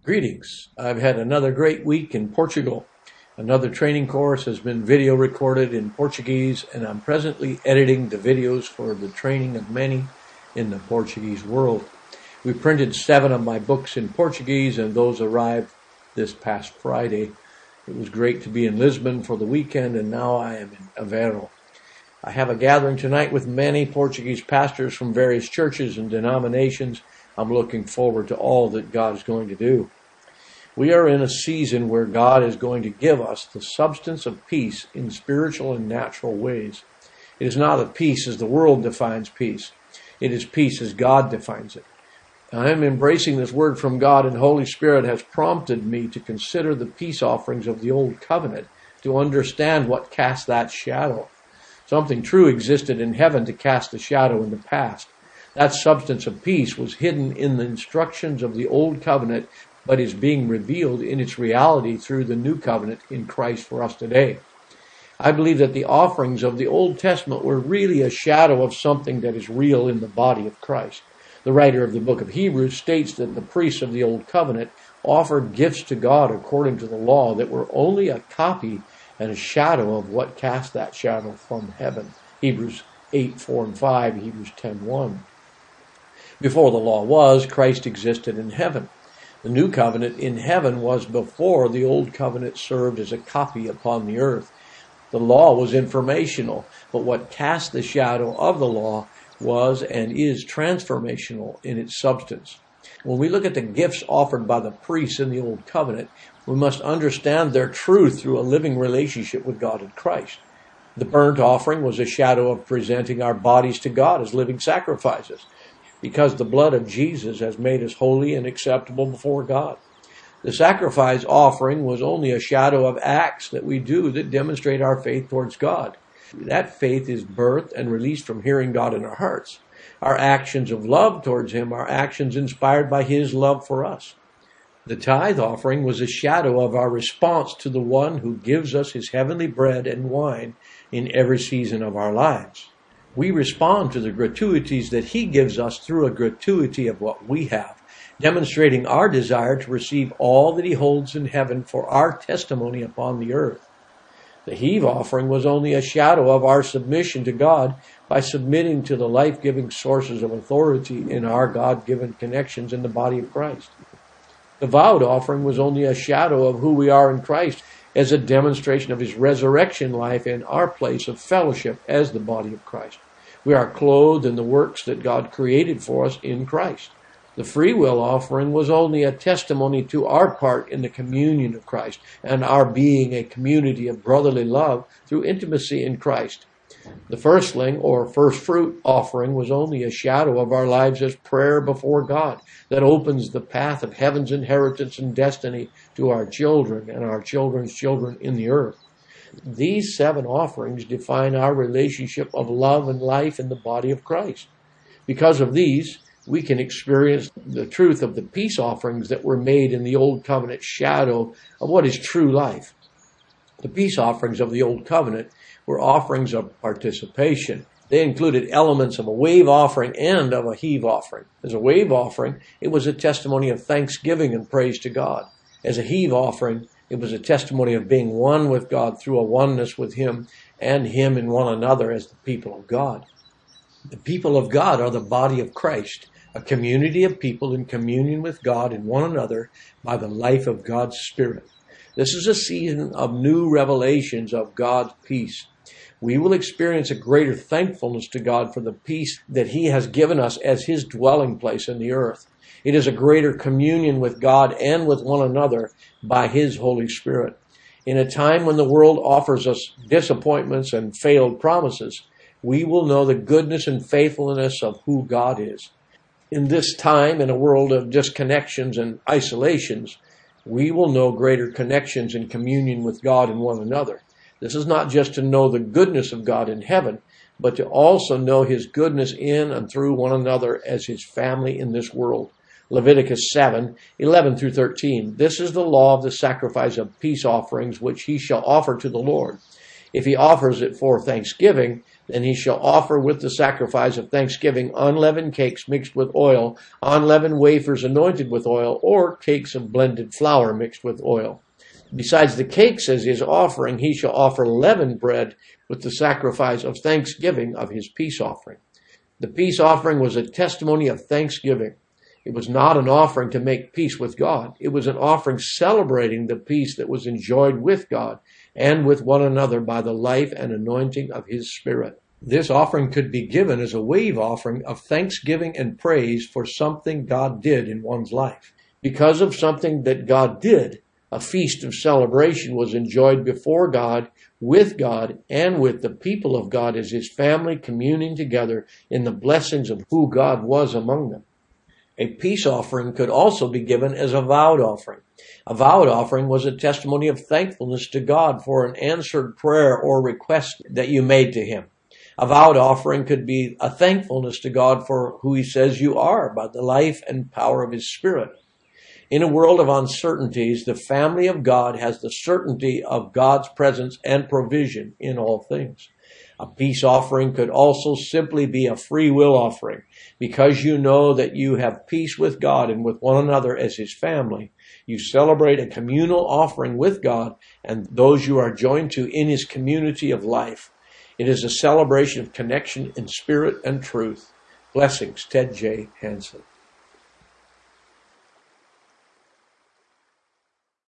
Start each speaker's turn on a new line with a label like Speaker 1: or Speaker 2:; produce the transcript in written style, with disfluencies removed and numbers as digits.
Speaker 1: Greetings. I've had another great week in Portugal. Another training course has been video recorded in Portuguese, and I'm presently editing the videos for the training of many in the Portuguese world. We printed 7 of my books in Portuguese, and those arrived this past Friday. It was great to be in Lisbon for the weekend, and now I am in Aveiro. I have a gathering tonight with many Portuguese pastors from various churches and denominations. I'm looking forward to all that God is going to do. We are in a season where God is going to give us the substance of peace in spiritual and natural ways. It is not a peace as the world defines peace. It is peace as God defines it. I am embracing this word from God, and Holy Spirit has prompted me to consider the peace offerings of the Old Covenant, to understand what cast that shadow. Something true existed in heaven to cast a shadow in the past. That substance of peace was hidden in the instructions of the Old Covenant, but is being revealed in its reality through the New Covenant in Christ for us today. I believe that the offerings of the Old Testament were really a shadow of something that is real in the body of Christ. The writer of the book of Hebrews states that the priests of the Old Covenant offered gifts to God according to the law that were only a copy and a shadow of what cast that shadow from heaven. Hebrews 8:4 and 5, Hebrews 10:1. Before the law was, Christ existed in heaven. The new covenant in heaven was before the old covenant served as a copy upon the earth. The law was informational, but what cast the shadow of the law was and is transformational in its substance. When we look at the gifts offered by the priests in the old covenant, we must understand their truth through a living relationship with God in Christ. The burnt offering was a shadow of presenting our bodies to God as living sacrifices, because the blood of Jesus has made us holy and acceptable before God. The sacrifice offering was only a shadow of acts that we do that demonstrate our faith towards God. That faith is birthed and released from hearing God in our hearts. Our actions of love towards Him are actions inspired by His love for us. The tithe offering was a shadow of our response to the one who gives us His heavenly bread and wine in every season of our lives. We respond to the gratuities that He gives us through a gratuity of what we have, demonstrating our desire to receive all that He holds in heaven for our testimony upon the earth. The heave offering was only a shadow of our submission to God by submitting to the life-giving sources of authority in our God-given connections in the body of Christ. The vowed offering was only a shadow of who we are in Christ as a demonstration of His resurrection life in our place of fellowship as the body of Christ. We are clothed in the works that God created for us in Christ. The free will offering was only a testimony to our part in the communion of Christ and our being a community of brotherly love through intimacy in Christ. The firstling or first fruit offering was only a shadow of our lives as prayer before God that opens the path of heaven's inheritance and destiny to our children and our children's children in the earth. These 7 offerings define our relationship of love and life in the body of Christ. Because of these, we can experience the truth of the peace offerings that were made in the Old Covenant shadow of what is true life. The peace offerings of the Old Covenant were offerings of participation. They included elements of a wave offering and of a heave offering. As a wave offering, it was a testimony of thanksgiving and praise to God. As a heave offering, it was a testimony of being one with God through a oneness with Him and Him in one another as the people of God. The people of God are the body of Christ, a community of people in communion with God and one another by the life of God's Spirit. This is a season of new revelations of God's peace. We will experience a greater thankfulness to God for the peace that He has given us as His dwelling place in the earth. It is a greater communion with God and with one another by His Holy Spirit. In a time when the world offers us disappointments and failed promises, we will know the goodness and faithfulness of who God is. In this time, in a world of disconnections and isolations, we will know greater connections and communion with God and one another. This is not just to know the goodness of God in heaven, but to also know His goodness in and through one another as His family in this world. Leviticus 7:11 through 13. This is the law of the sacrifice of peace offerings which he shall offer to the Lord. If he offers it for thanksgiving, And he shall offer with the sacrifice of thanksgiving unleavened cakes mixed with oil, unleavened wafers anointed with oil, or cakes of blended flour mixed with oil. Besides the cakes as his offering, he shall offer leavened bread with the sacrifice of thanksgiving of his peace offering. The peace offering was a testimony of thanksgiving. It was not an offering to make peace with God. It was an offering celebrating the peace that was enjoyed with God and with one another by the life and anointing of his Spirit. This offering could be given as a wave offering of thanksgiving and praise for something God did in one's life. Because of something that God did, a feast of celebration was enjoyed before God, and with the people of God as his family communing together in the blessings of who God was among them. A peace offering could also be given as a vowed offering. A vowed offering was a testimony of thankfulness to God for an answered prayer or request that you made to him. A vowed offering could be a thankfulness to God for who he says you are by the life and power of his Spirit. In a world of uncertainties, the family of God has the certainty of God's presence and provision in all things. A peace offering could also simply be a free will offering. Because you know that you have peace with God and with one another as his family, you celebrate a communal offering with God and those you are joined to in his community of life. It is a celebration of connection in spirit and truth. Blessings, Ted J. Hansen.